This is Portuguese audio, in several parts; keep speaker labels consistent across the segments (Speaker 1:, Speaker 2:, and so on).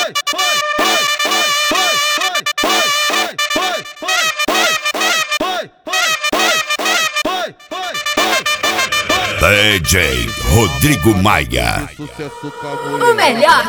Speaker 1: DJ Rodrigo Maia.
Speaker 2: O melhor.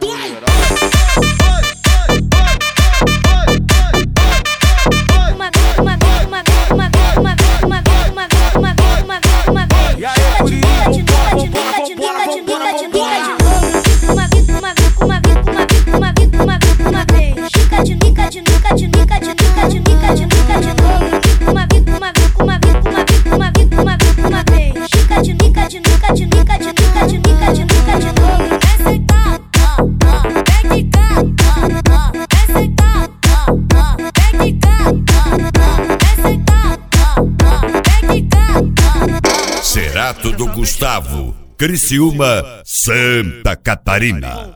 Speaker 1: Cerato do Gustavo, Criciúma, Santa Catarina.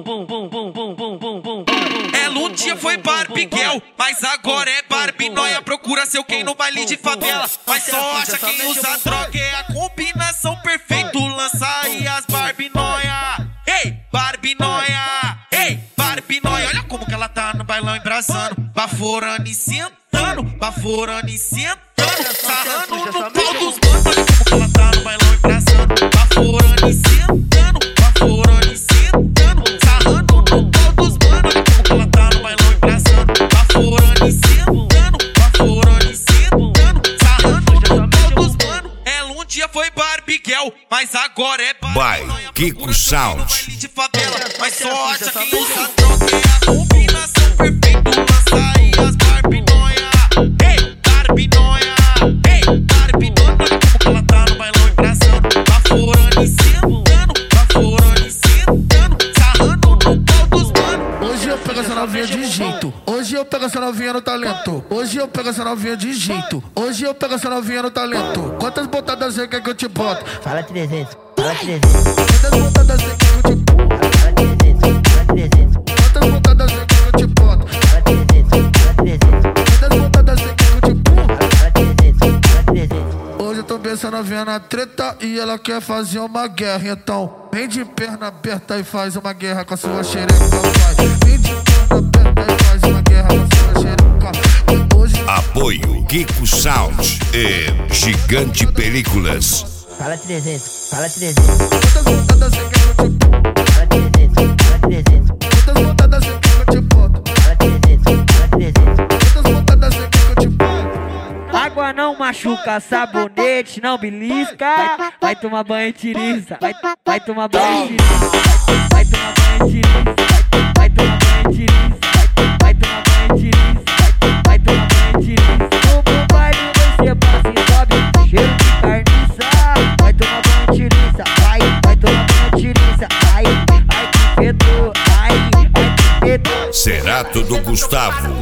Speaker 3: Ela um dia foi Barbiguel, mas agora é Barbie Noia. Procura seu quem no baile de favela, mas só acha quem usa droga. É a combinação perfeita, lança aí as Barbie Noia. Ei, Barbie Noia, ei, Barbie Noia. Olha como que ela tá no bailão embrasando, baforando e sentando, baforando e sentando, sarrando no pau dos manos. Olha como que ela tá no bailão embrasando, baforando e sentando, baforando e sentando, sarrando no pau dos manos. Olha como que ela tá no bailão embrasando, baforando e sentando, baforando e sentando, sarrando no pau dos manos. Ela um dia foi Barbiguel, mas agora é
Speaker 1: By Kiko Sound.
Speaker 3: de favela, mas só acha quem usa droga. É a combinação perfeita, lança aí as Barbie Noia. Ei, Barbie Noia, ei, Barbie Noia. Olha como que ela tá no bailão embrasando, baforando e sentando, baforando e sentando, sarrando no pau dos manos.
Speaker 4: Hoje eu pego essa novinha de jeito, hoje eu pego essa novinha no talento, hoje eu pego essa novinha de jeito, hoje eu pego essa novinha no talento. Quantas botadas você quer que eu te boto?
Speaker 5: Fala 300, fala 300.
Speaker 4: Quantas botadas você quer que eu te boto?
Speaker 5: Fala 300, fala 300.
Speaker 4: Quantas botadas você quer que eu te boto?
Speaker 5: Fala 300, fala 300.
Speaker 4: Quantas botadas você quer que eu te boto?
Speaker 5: Fala 300, fala 300.
Speaker 4: Hoje eu tô pensando a novinha na treta e ela quer fazer uma guerra. Então, vem de perna aberta e faz uma guerra com a sua xereca, vai. Vem de perna aberta e faz uma guerra com a sua xereca. Hoje...
Speaker 1: Apoio Kiko Sound e Gigante Películas.
Speaker 5: Fala 300, fala 300.
Speaker 4: Quantas botadas você quer que eu te boto?
Speaker 5: Fala 300, fala 300.
Speaker 4: Quantas botadas você quer que eu te boto?
Speaker 5: Fala 300, fala 300.
Speaker 4: Quantas botadas você quer que eu te boto?
Speaker 6: Água não machuca, sabonete não belisca. Vai tomar banho e tiriça. Vai tomar banho e tiriça. Vai tomar banho e tiriça. Vai tomar banho e tiriça. Vai tomar banho e tiriça. Vai tomar banho e tiriça. No baile você passa e sobe, cheiro de carniça. Vai tomar banho e tiriça. Vai tomar banho e tiriça. Ai que fedor, ai que fedor.
Speaker 1: Cerato do Gustavo,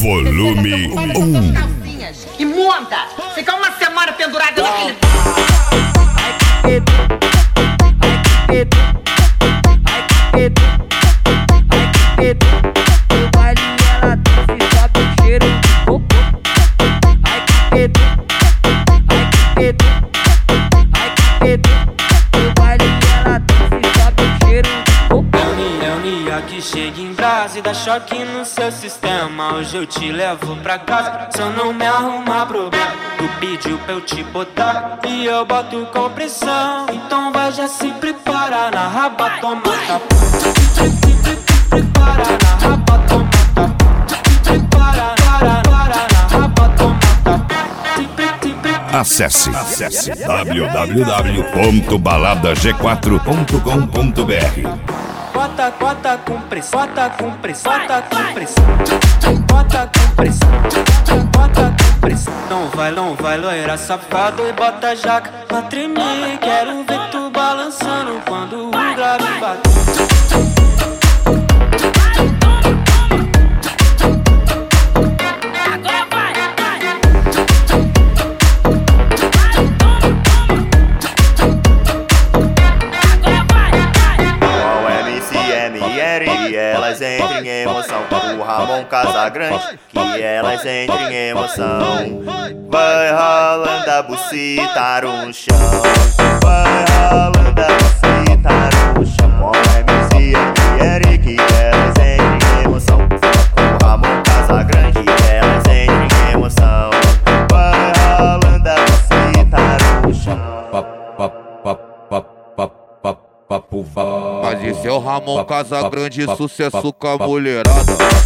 Speaker 1: volume 1.
Speaker 7: E monta! Fica uma semana pendurada naquele...
Speaker 6: Ai que fedor, ai que fedor, ai que fedor, ai que fedor. No baile ela dança e sobe o cheiro de cocô. Ai que fedor, ai que fedor, ai que fedor. No baile ela dança e sobe o cheiro de cocô.
Speaker 8: É Unia que chega em brasa e dá choque no seu sistema. Hoje eu te levo pra casa, se eu não me arrumar problema. Tu pediu pra eu te botar e eu boto com pressão. Então vai, já se prepara na raba, toma tapa. Prepara na raba, toma tapa. Prepara na raba, toma tapa.
Speaker 1: Acesse www.baladag4.com.br.
Speaker 8: Bota com pressão, bota com pressão, bota com pressão, bota com pressão, bota com pressão. Não vai loira safado e bota a jaca pra tremer. Quero ver tu balançando quando o grave bater.
Speaker 9: Elas entrem em emoção, o Ramon Casagrande, que elas entrem em emoção. Vai ralando a bucita no chão, vai ralando a bucita no chão. O MC e Eric, elas entrem
Speaker 4: Esse é o Ramon Casagrande, sucesso com a mulherada.